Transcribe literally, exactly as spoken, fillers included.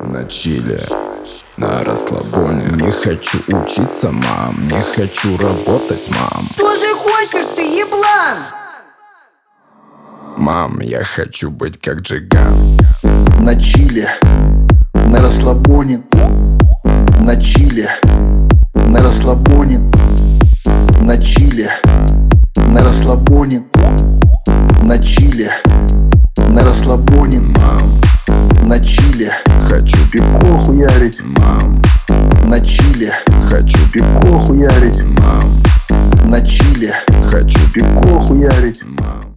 на чиле, на расслабоне. Не хочу учиться, мам, не хочу работать, мам. Что же хочешь ты, еблан? Мам, я хочу быть как Джиган. На чиле, на расслабоне. На чиле, на расслабоне. На чиле, на расслабоне. На чиле, на расслабоне. Мам, на чиле хочу пивко хуярить. Мам, на чиле хочу пивко хуярить. Мам, на чиле хочу пивко хуярить. Мам.